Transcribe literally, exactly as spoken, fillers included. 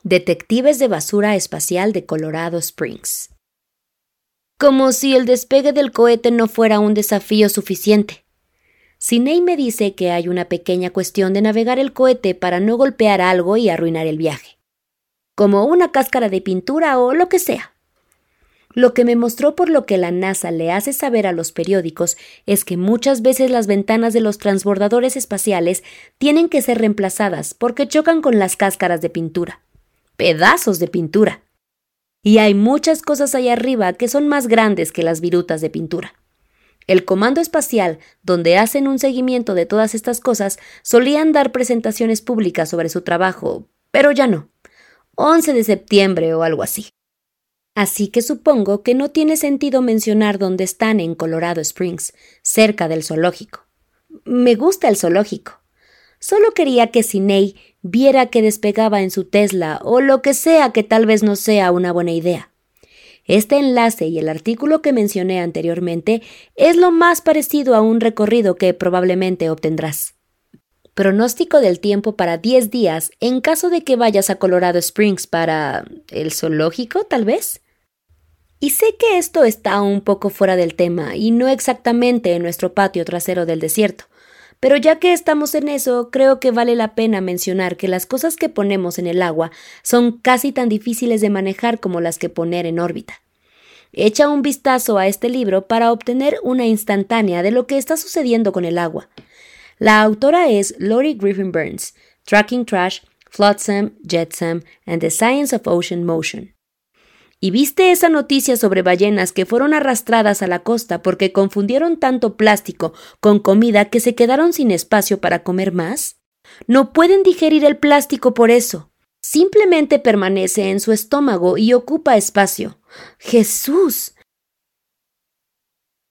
Detectives de basura espacial de Colorado Springs. Como si el despegue del cohete no fuera un desafío suficiente. Sidney me dice que hay una pequeña cuestión de navegar el cohete para no golpear algo y arruinar el viaje. Como una cáscara de pintura o lo que sea. Lo que me mostró por lo que la NASA le hace saber a los periódicos es que muchas veces las ventanas de los transbordadores espaciales tienen que ser reemplazadas porque chocan con las cáscaras de pintura. Pedazos de pintura. Y hay muchas cosas allá arriba que son más grandes que las virutas de pintura. El Comando Espacial, donde hacen un seguimiento de todas estas cosas, solían dar presentaciones públicas sobre su trabajo, pero ya no. once de septiembre o algo así. Así que supongo que no tiene sentido mencionar dónde están en Colorado Springs, cerca del zoológico. Me gusta el zoológico. Solo quería que Sidney viera que despegaba en su Tesla o lo que sea que tal vez no sea una buena idea. Este enlace y el artículo que mencioné anteriormente es lo más parecido a un recorrido que probablemente obtendrás. Pronóstico del tiempo para diez días en caso de que vayas a Colorado Springs para el zoológico, tal vez. Y sé que esto está un poco fuera del tema y no exactamente en nuestro patio trasero del desierto, pero ya que estamos en eso, creo que vale la pena mencionar que las cosas que ponemos en el agua son casi tan difíciles de manejar como las que poner en órbita. Echa un vistazo a este libro para obtener una instantánea de lo que está sucediendo con el agua. La autora es Lori Griffin Burns, Tracking Trash, Flotsam, Jetsam, and the Science of Ocean Motion. ¿Y viste esa noticia sobre ballenas que fueron arrastradas a la costa porque confundieron tanto plástico con comida que se quedaron sin espacio para comer más? No pueden digerir el plástico por eso. Simplemente permanece en su estómago y ocupa espacio. ¡Jesús!